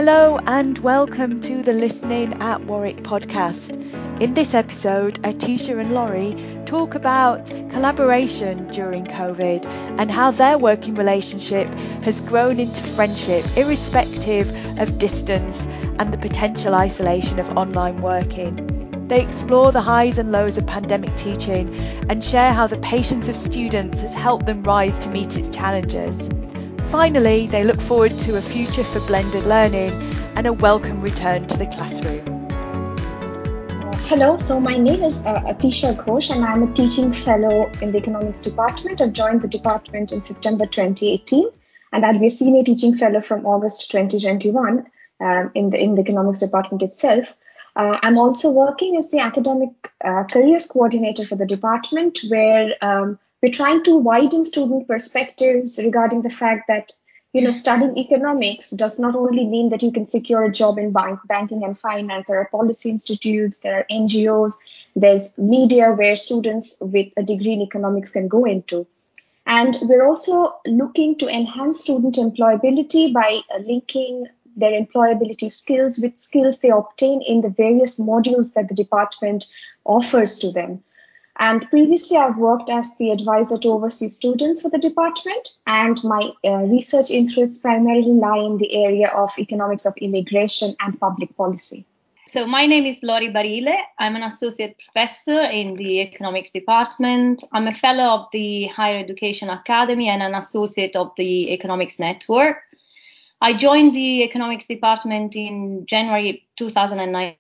Hello and welcome to the Listening at Warwick podcast. In this episode, Atisha and Laurie talk about collaboration during COVID and how their working relationship has grown into friendship irrespective of distance and the potential isolation of online working. They explore the highs and lows of pandemic teaching and share how the patience of students has helped them rise to meet its challenges. Finally, they look forward to a future for blended learning and a welcome return to the classroom. Hello, so my name is Atisha Ghosh and I'm a teaching fellow in the economics department. I joined the department in September 2018 and I'll be a senior teaching fellow from August 2021 in the economics department itself. I'm also working as the academic careers coordinator for the department where we're trying to widen student perspectives regarding the fact that, studying economics does not only mean that you can secure a job in banking and finance. There are policy institutes, there are NGOs, there's media where students with a degree in economics can go into. And we're also looking to enhance student employability by linking their employability skills with skills they obtain in the various modules that the department offers to them. And previously, I've worked as the advisor to overseas students for the department, and my research interests primarily lie in the area of economics of immigration and public policy. So my name is Laurie Barile. I'm an associate professor in the economics department. I'm a fellow of the Higher Education Academy and an associate of the Economics Network. I joined the economics department in January 2019.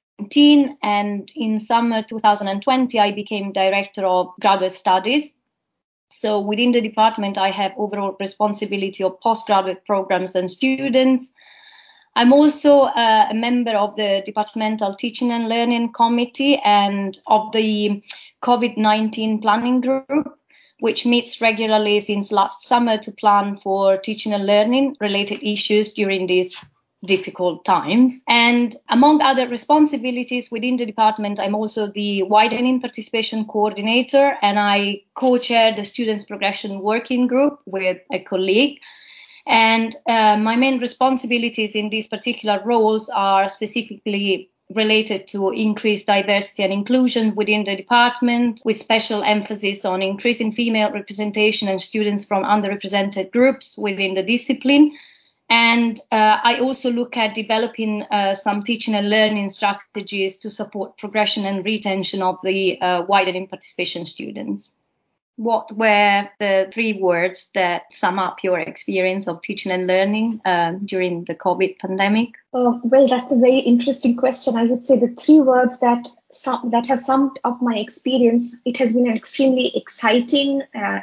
And in summer 2020, I became director of graduate studies. So within the department, I have overall responsibility of postgraduate programs and students. I'm also a member of the Departmental Teaching and Learning Committee and of the COVID-19 planning group, which meets regularly since last summer to plan for teaching and learning related issues during these difficult times. And among other responsibilities within the department, I'm also the widening participation coordinator and I co-chair the Students Progression Working Group with a colleague. And my main responsibilities in these particular roles are specifically related to increased diversity and inclusion within the department, with special emphasis on increasing female representation and students from underrepresented groups within the discipline. And I also look at developing some teaching and learning strategies to support progression and retention of the widening participation students. What were the 3 words that sum up your experience of teaching and learning during the COVID pandemic? Well, that's a very interesting question. I would say the 3 words that have summed up my experience. It has been an extremely exciting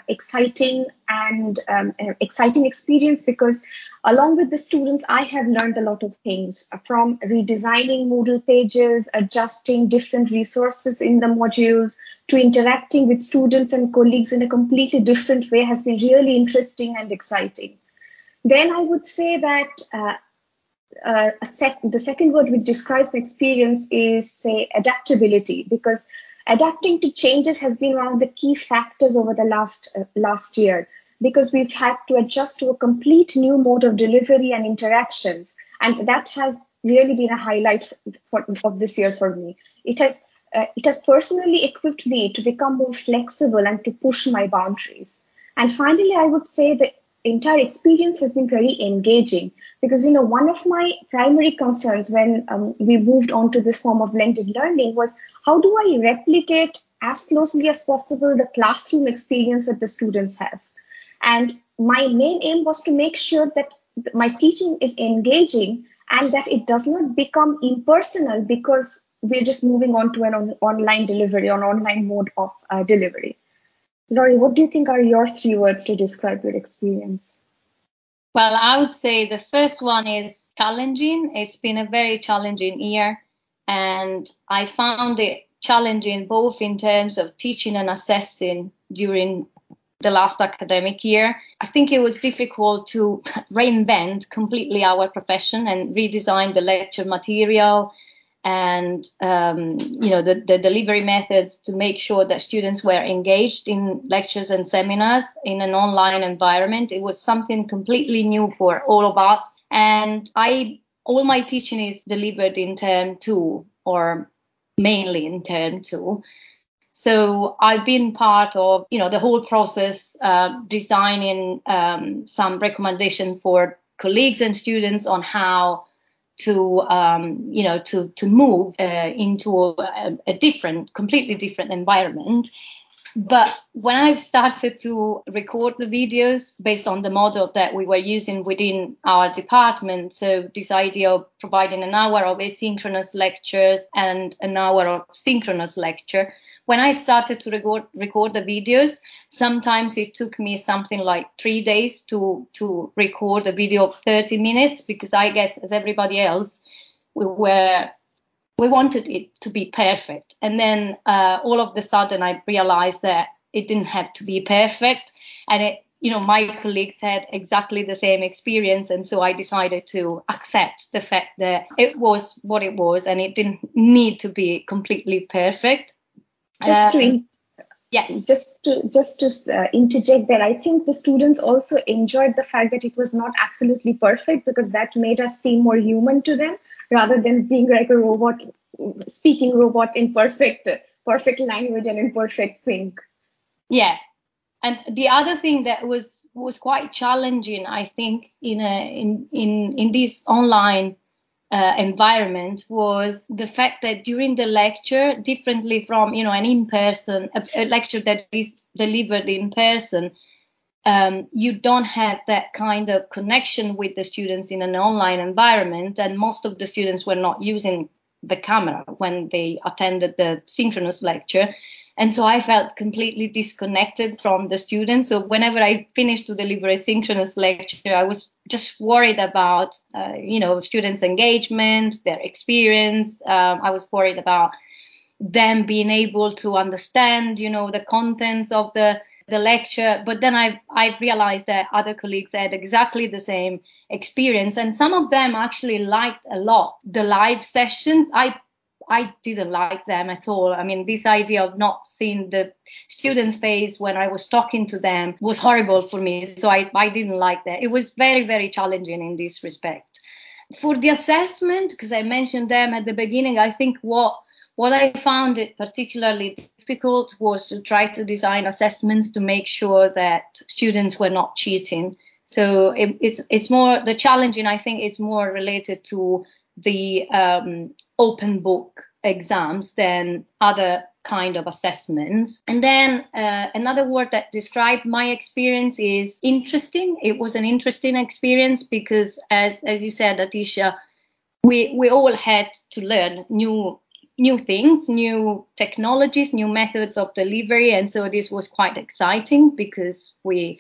experience because along with the students, I have learned a lot of things from redesigning Moodle pages, adjusting different resources in the modules, to interacting with students and colleagues in a completely different way has been really interesting and exciting. Then I would say that the second word which describes my experience is, say, adaptability, because adapting to changes has been one of the key factors over the last year, because we've had to adjust to a complete new mode of delivery and interactions. And that has really been a highlight of this year for me. It has personally equipped me to become more flexible and to push my boundaries. And finally, I would say the entire experience has been very engaging because, one of my primary concerns when we moved on to this form of blended learning was how do I replicate as closely as possible the classroom experience that the students have? And my main aim was to make sure that my teaching is engaging and that it does not become impersonal because we're just moving on to an online delivery or online mode of delivery. Laurie, what do you think are your 3 words to describe your experience? Well, I would say the first one is challenging. It's been a very challenging year, and I found it challenging both in terms of teaching and assessing during the last academic year. I think it was difficult to reinvent completely our profession and redesign the lecture material and the delivery methods to make sure that students were engaged in lectures and seminars in an online environment. It was something completely new for all of us. And I all my teaching is delivered in term 2 or mainly in term 2. So I've been part of, the whole process, designing some recommendation for colleagues and students on how to move into a completely different environment. But when I've started to record the videos based on the model that we were using within our department, so this idea of providing an hour of asynchronous lectures and an hour of synchronous lecture, when I started to record the videos, sometimes it took me something like 3 days to record a video of 30 minutes, because I guess as everybody else, we wanted it to be perfect. And then all of a sudden I realized that it didn't have to be perfect. And my colleagues had exactly the same experience. And so I decided to accept the fact that it was what it was and it didn't need to be completely perfect. Just to interject there, I think the students also enjoyed the fact that it was not absolutely perfect, because that made us seem more human to them, rather than being like a robot, speaking robot in perfect language and in perfect sync. Yeah, and the other thing that was quite challenging, I think, in this online environment, was the fact that during the lecture, differently from an in-person a lecture that is delivered in person, you don't have that kind of connection with the students in an online environment, and most of the students were not using the camera when they attended the synchronous lecture. And so I felt completely disconnected from the students. So whenever I finished to deliver a synchronous lecture, I was just worried about, students' engagement, their experience. I was worried about them being able to understand, the contents of the lecture. But then I realized that other colleagues had exactly the same experience. And some of them actually liked a lot the live sessions. I didn't like them at all. I mean, this idea of not seeing the students' face when I was talking to them was horrible for me. So I didn't like that. It was very, very challenging in this respect. For the assessment, because I mentioned them at the beginning, I think what I found it particularly difficult was to try to design assessments to make sure that students were not cheating. So it's more, the challenging, I think, is more related to the open book exams than other kind of assessments. And then another word that described my experience is interesting. It was an interesting experience because, as you said, Atisha, we all had to learn new things, new technologies, new methods of delivery, and so this was quite exciting because it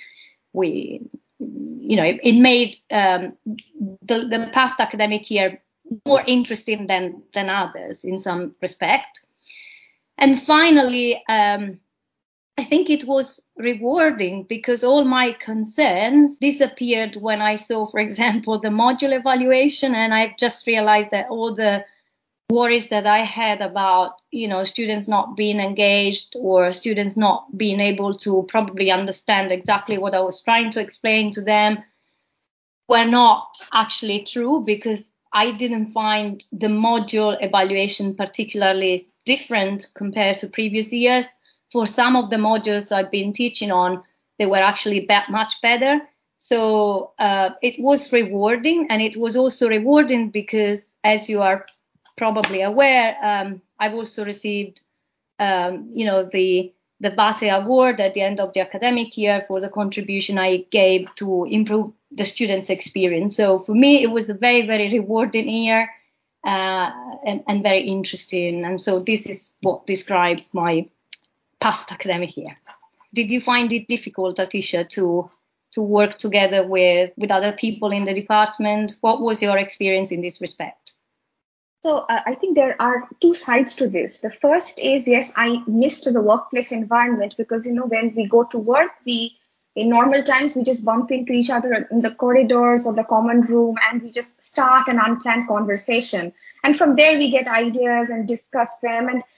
made the past academic year more interesting than others in some respect. And finally, I think it was rewarding because all my concerns disappeared when I saw, for example, the module evaluation, and I've just realized that all the worries that I had about, students not being engaged or students not being able to probably understand exactly what I was trying to explain to them were not actually true, because I didn't find the module evaluation particularly different compared to previous years. For some of the modules I've been teaching on, they were actually much better. So it was rewarding, and it was also rewarding because, as you are probably aware, I've also received, the BATE award at the end of the academic year for the contribution I gave to improve the students' experience. So for me, it was a very, very rewarding year and very interesting. And so this is what describes my past academic year. Did you find it difficult, Atisha, to work together with other people in the department? What was your experience in this respect? So I think there are two sides to this. The first is, yes, I missed the workplace environment because, when we go to work, in normal times, we just bump into each other in the corridors or the common room and we just start an unplanned conversation. And from there we get ideas and discuss them, and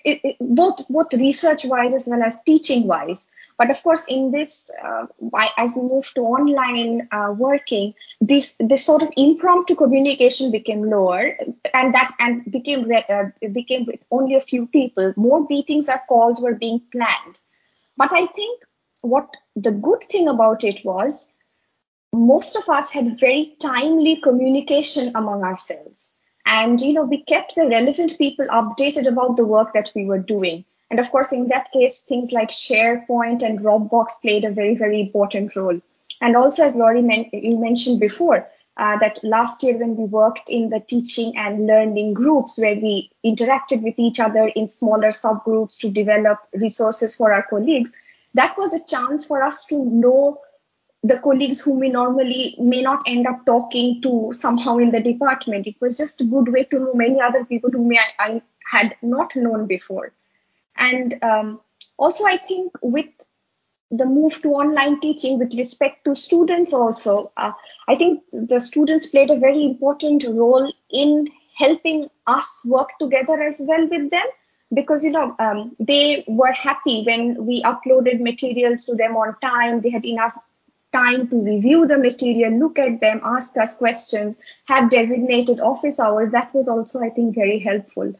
both research wise as well as teaching wise. But of course, in this as we move to online working, this sort of impromptu communication became lower, and became with only a few people. More meetings or calls were being planned. But I think what the good thing about it was, most of us had very timely communication among ourselves. And, we kept the relevant people updated about the work that we were doing. And of course, in that case, things like SharePoint and Dropbox played a very, very important role. And also, as Laurie you mentioned before, that last year when we worked in the teaching and learning groups, where we interacted with each other in smaller subgroups to develop resources for our colleagues, that was a chance for us to know the colleagues whom we normally may not end up talking to somehow in the department. It was just a good way to know many other people whom I had not known before. And also, I think with the move to online teaching with respect to students also, I think the students played a very important role in helping us work together as well with them. Because, they were happy when we uploaded materials to them on time. They had enough time to review the material, look at them, ask us questions, have designated office hours. That was also, I think, very helpful.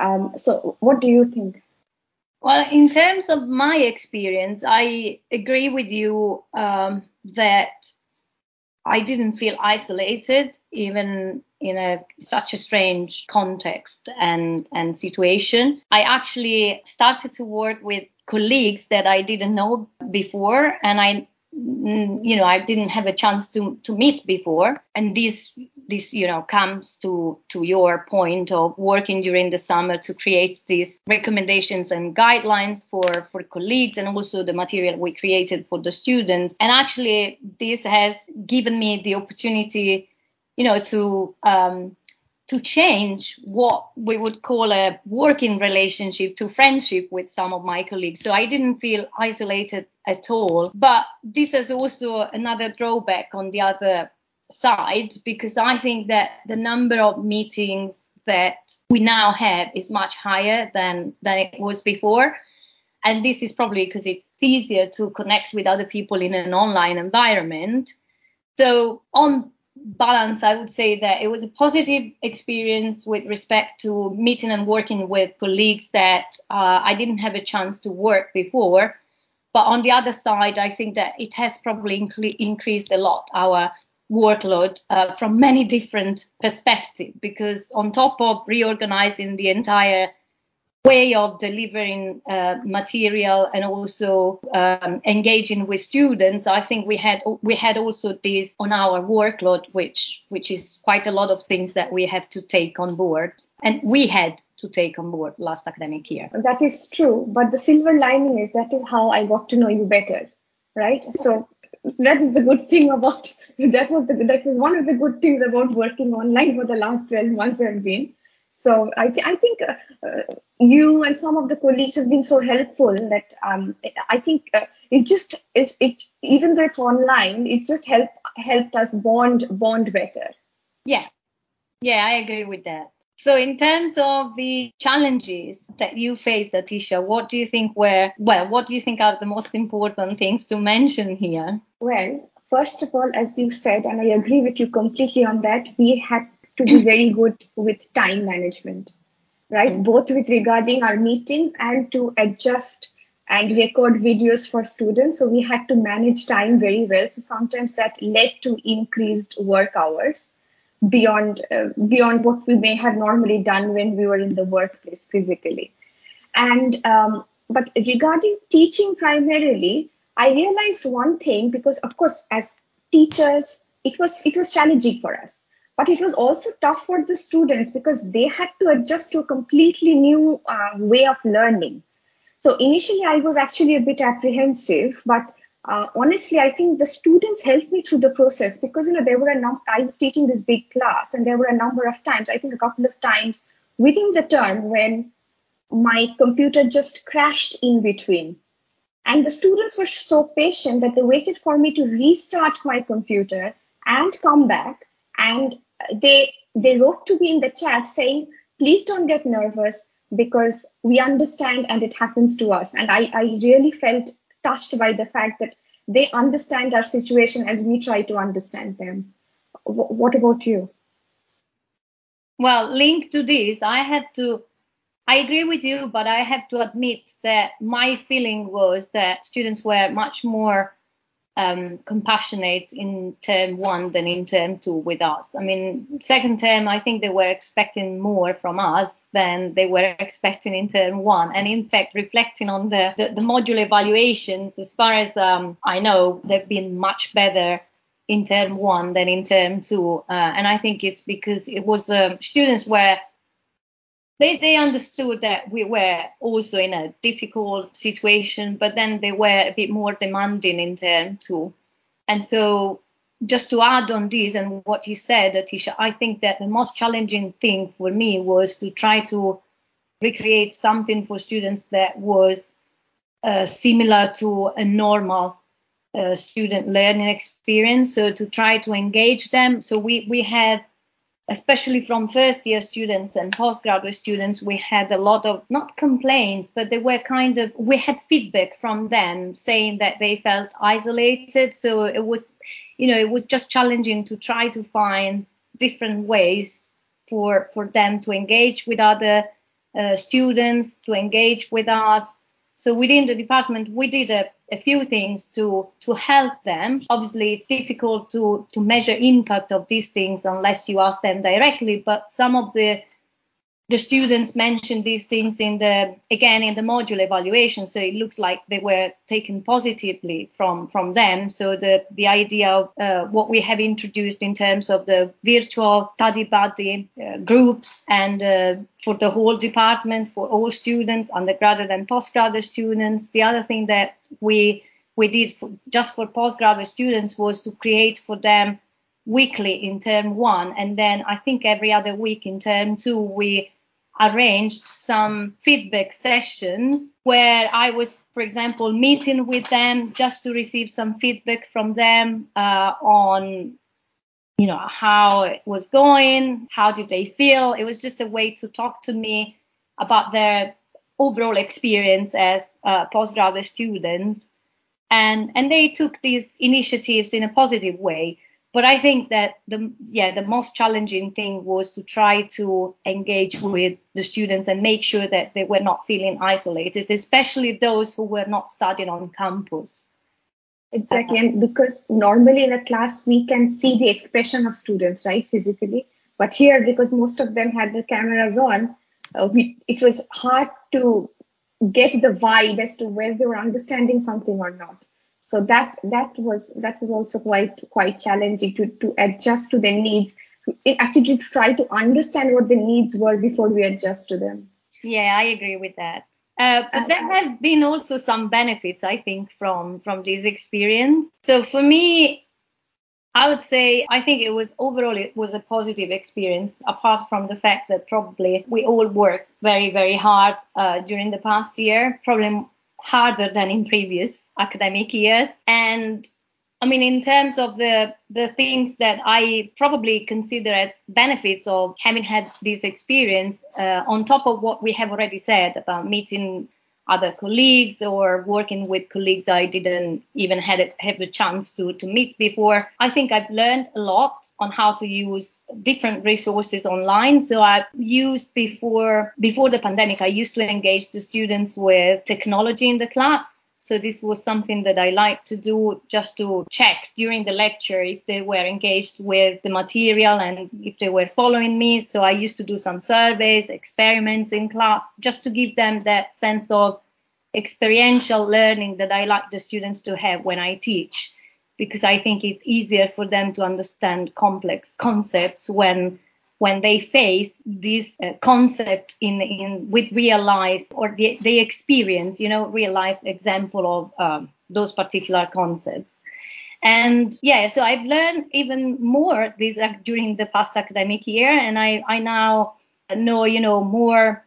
So what do you think? Well, in terms of my experience, I agree with you that I didn't feel isolated, even in such a strange context and situation. I actually started to work with colleagues that I didn't know before, and I didn't have a chance to meet before. And this comes to your point of working during the summer to create these recommendations and guidelines for colleagues, and also the material we created for the students. And actually, this has given me the opportunity, to change what we would call a working relationship to friendship with some of my colleagues. So I didn't feel isolated at all. But this is also another drawback on the other side, because I think that the number of meetings that we now have is much higher than it was before. And this is probably because it's easier to connect with other people in an online environment. So on balance, I would say that it was a positive experience with respect to meeting and working with colleagues that I didn't have a chance to work before. But on the other side, I think that it has probably increased a lot our workload from many different perspectives, because on top of reorganizing the entire way of delivering material and also engaging with students, I think we had also this on our workload, which is quite a lot of things that we have to take on board, and we had to take on board last academic year. That is true, but the silver lining is that is how I got to know you better, right? So that is the good thing about that was one of the good things about working online for the last 12 months I've been. So I think you and some of the colleagues have been so helpful that I think it's even though it's online, it's just helped us bond better. Yeah, I agree with that. So in terms of the challenges that you faced, Atisha, what do you think are the most important things to mention here? Well, first of all, as you said, and I agree with you completely on that, we had to be very good with time management, right? Mm-hmm. Both with regarding our meetings and to adjust and record videos for students. So we had to manage time very well. So sometimes that led to increased work hours beyond what we may have normally done when we were in the workplace physically. And but regarding teaching primarily, I realized one thing, because of course as teachers it was challenging for us. But it was also tough for the students because they had to adjust to a completely new way of learning. So initially, I was actually a bit apprehensive, but honestly, I think the students helped me through the process because, there were I was teaching this big class, and there were a number of times, I think a couple of times within the term, when my computer just crashed in between. And the students were so patient that they waited for me to restart my computer and come back. And they they wrote to me in the chat saying, please don't get nervous because we understand and it happens to us. And I really felt touched by the fact that they understand our situation as we try to understand them. What about you? Well, linked to this, I agree with you, but I have to admit that my feeling was that students were much more compassionate in term one than in term two with us. I mean, second term, I think they were expecting more from us than they were expecting in term one. And in fact, reflecting on the module evaluations, as far as I know, they've been much better in term one than in term two. And I think it's because it was the students were they understood that we were also in a difficult situation, but then they were a bit more demanding in term two. And so just to add on this and what you said, Atisha, I think that the most challenging thing for me was to try to recreate something for students that was similar to a normal student learning experience. So to try to engage them. So we had, especially from first year students and postgraduate students, we had a lot of, not complaints, but they were we had feedback from them saying that they felt isolated. So it was just challenging to try to find different ways for them to engage with other students, to engage with us. So within the department, we did a few things to help them. Obviously, it's difficult to measure impact of these things unless you ask them directly. But some of the students mentioned these things in the module evaluation. So it looks like they were taken positively from them. So the idea of what we have introduced in terms of the virtual study buddy groups and for the whole department, for all students, undergraduate and postgraduate students. The other thing that we did just for postgraduate students was to create for them weekly in term one. And then I think every other week in term two, we arranged some feedback sessions where I was, for example, meeting with them just to receive some feedback from them on, how it was going, how did they feel. It was just a way to talk to me about their overall experience as postgraduate students. And they took these initiatives in a positive way. But I think that the most challenging thing was to try to engage with the students and make sure that they were not feeling isolated, especially those who were not studying on campus. Exactly. And because normally in a class, we can see the expression of students, right, physically. But here, because most of them had the cameras on, it was hard to get the vibe as to whether they were understanding something or not. So that was also quite challenging to adjust to their needs, actually to try to understand what the needs were before we adjust to them. Yeah, I agree with that. But there have been also some benefits, I think, from this experience. So for me, I would say I think it was a positive experience, apart from the fact that probably we all worked very, very hard during the past year, probably harder than in previous academic years. And I mean, in terms of the things that I probably consider benefits of having had this experience, on top of what we have already said about meeting other colleagues or working with colleagues I didn't even have the chance to meet before. I think I've learned a lot on how to use different resources online. So I've used before the pandemic, I used to engage the students with technology in the class. So this was something that I liked to do, just to check during the lecture if they were engaged with the material and if they were following me. So I used to do some surveys, experiments in class, just to give them that sense of experiential learning that I like the students to have when I teach, because I think it's easier for them to understand complex concepts when they face this concept with real life, or they experience, real life example of those particular concepts. And so I've learned even more during the past academic year, and I now know, more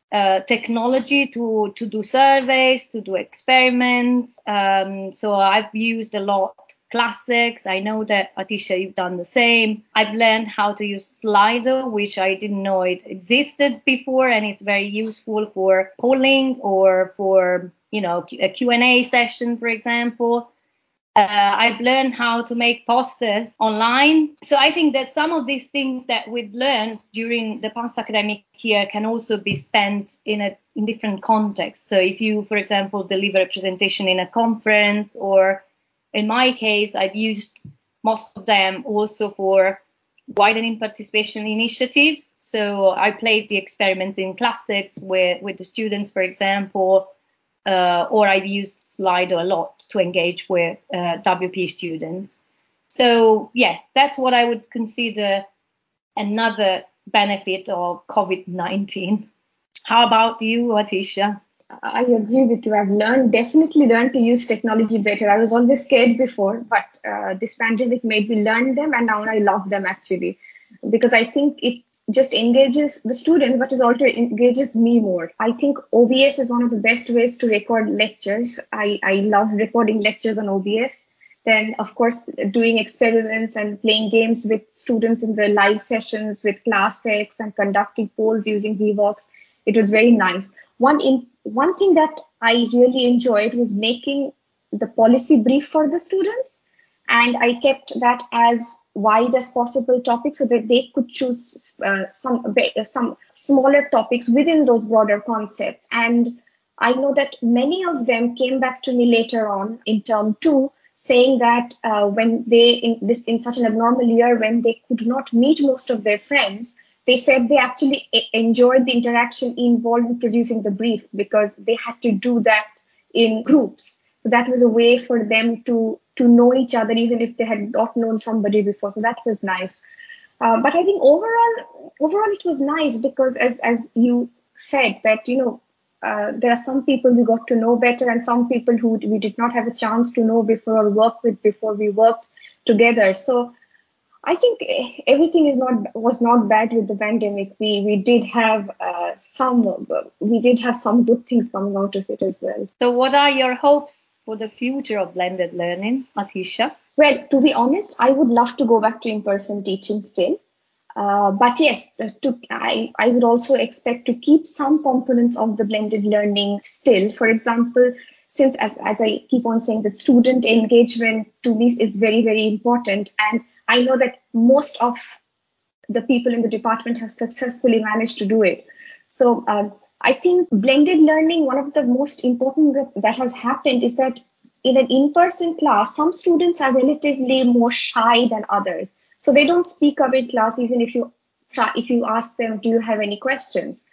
technology to do surveys, to do experiments. So I've used a lot classics. I know that, Atisha, you've done the same. I've learned how to use Slido, which I didn't know it existed before, and it's very useful for polling or for, a Q&A session, for example. I've learned how to make posters online. So I think that some of these things that we've learned during the past academic year can also be spent in different contexts. So if you, for example, deliver a presentation in a conference, or in my case, I've used most of them also for widening participation initiatives. So I played the experiments in classics with the students, for example, or I've used Slido a lot to engage with WP students. So yeah, that's what I would consider another benefit of COVID-19. How about you, Atisha? I agree with you. I've definitely learned to use technology better. I was always scared before, but this pandemic made me learn them, and now I love them actually, because I think it just engages the students, but it also engages me more. I think OBS is one of the best ways to record lectures. I love recording lectures on OBS. Then, of course, doing experiments and playing games with students in the live sessions with classics and conducting polls using Vevox. It was very nice. One thing that I really enjoyed was making the policy brief for the students. And I kept that as wide as possible topics so that they could choose some smaller topics within those broader concepts. And I know that many of them came back to me later on in term 2, saying that when they in such an abnormal year, when they could not meet most of their friends, they said they actually enjoyed the interaction involved in producing the brief, because they had to do that in groups. So that was a way for them to know each other, even if they had not known somebody before. So that was nice. But I think overall it was nice, because as you said that, there are some people we got to know better, and some people who we did not have a chance to know before or work with before we worked together. So I think everything was not bad with the pandemic. We did have some good things coming out of it as well. So what are your hopes for the future of blended learning, Atisha? Well, to be honest, I would love to go back to in-person teaching still. But yes, I would also expect to keep some components of the blended learning still. For example, since as I keep on saying that student engagement to me is very, very important. And I know that most of the people in the department have successfully managed to do it. So I think blended learning, one of the most important that has happened is that in an in-person class, some students are relatively more shy than others. So they don't speak up in class, even if you ask them, do you have any questions?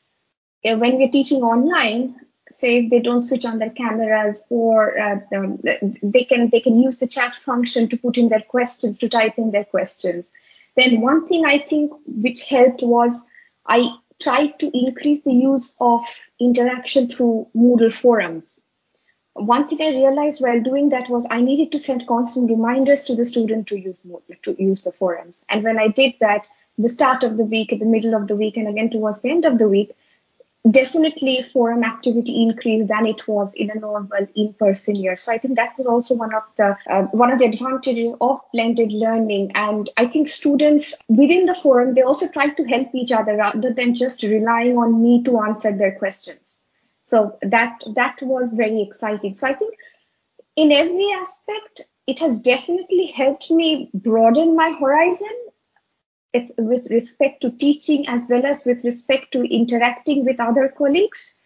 When we're teaching online, say if they don't switch on their cameras, or they can use the chat function to put in their questions, to type in their questions. Then one thing I think which helped was I tried to increase the use of interaction through Moodle forums. One thing I realized while doing that was I needed to send constant reminders to the student to use the forums. And when I did that, the start of the week, at the middle of the week, and again towards the end of the week, definitely forum activity increased than it was in a normal in-person year. So I think that was also one of the advantages of blended learning. And I think students within the forum, they also tried to help each other rather than just relying on me to answer their questions. So that was very exciting. So I think in every aspect, it has definitely helped me broaden my horizon. It's with respect to teaching as well as with respect to interacting with other colleagues.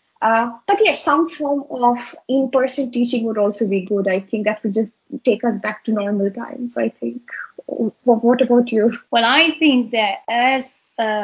But yes, some form of in-person teaching would also be good. I think that would just take us back to normal times, I think. What about you? Well, I think that as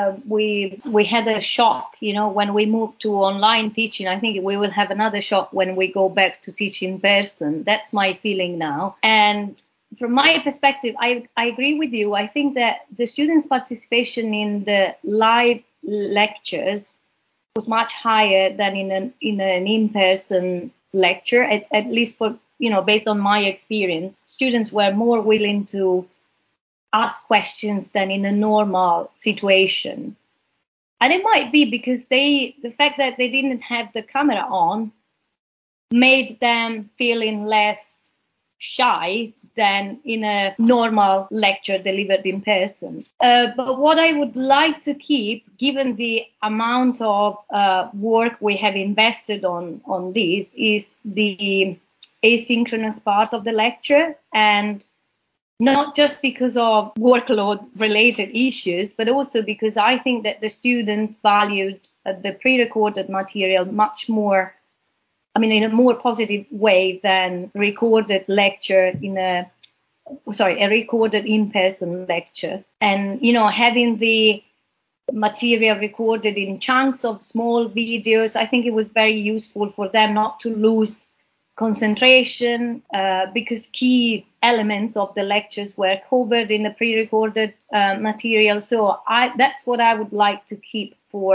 we had a shock, when we moved to online teaching, I think we will have another shock when we go back to teach in person. That's my feeling now. And from my perspective, I agree with you. I think that the students' participation in the live lectures was much higher than in an in-person lecture, at least for, based on my experience. Students were more willing to ask questions than in a normal situation. And it might be because the fact that they didn't have the camera on made them feeling less shy than in a normal lecture delivered in person. But what I would like to keep, given the amount of work we have invested on this, is the asynchronous part of the lecture, and not just because of workload related issues, but also because I think that the students valued the pre-recorded material much more, in a more positive way than recorded lecture a recorded in-person lecture. And, having the material recorded in chunks of small videos, I think it was very useful for them not to lose concentration, because key elements of the lectures were covered in the pre-recorded material. So that's what I would like to keep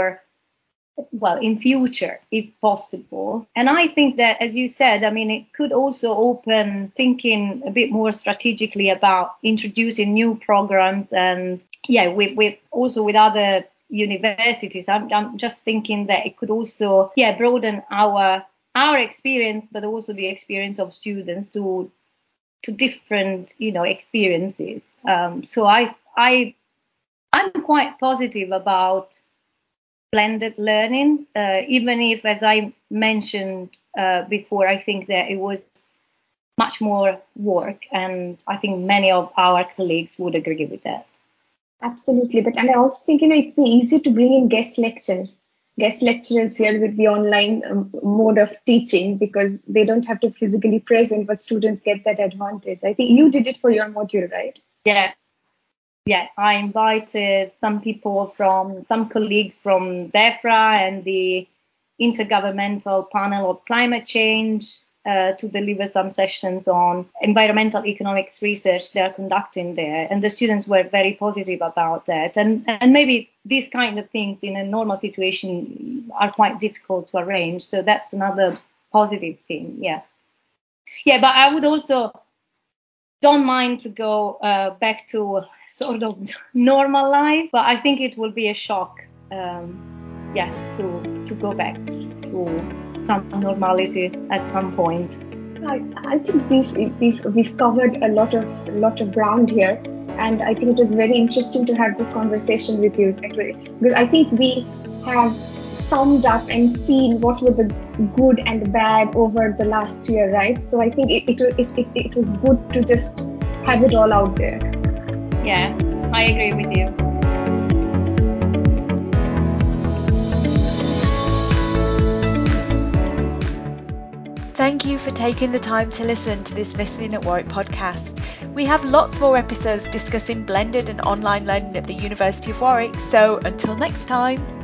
in future, if possible. And I think that, as you said, it could also open thinking a bit more strategically about introducing new programs, and with other universities. I'm just thinking that it could also broaden our experience, but also the experience of students to different experiences. So I'm quite positive about blended learning, even if, as I mentioned before, I think that it was much more work, and I think many of our colleagues would agree with that. Absolutely, and I also think it's easy to bring in guest lecturers here with the online mode of teaching, because they don't have to physically present, but students get that advantage. I think you did it for your module, right? Yeah, I invited some colleagues from DEFRA and the Intergovernmental Panel of Climate Change to deliver some sessions on environmental economics research they're conducting there. And the students were very positive about that. And maybe these kind of things in a normal situation are quite difficult to arrange. So that's another positive thing. Yeah, but I would also don't mind to go back to sort of normal life, but I think it will be a shock, to go back to some normality at some point. I think we've covered a lot of ground here, and I think it was very interesting to have this conversation with you, because I think we have summed up and seen what were the good and bad over the last year, right? So I think it was good to just have it all out there. Yeah, I agree with you. Thank you for taking the time to listen to this Listening at Warwick podcast. We have lots more episodes discussing blended and online learning at the University of Warwick, so until next time.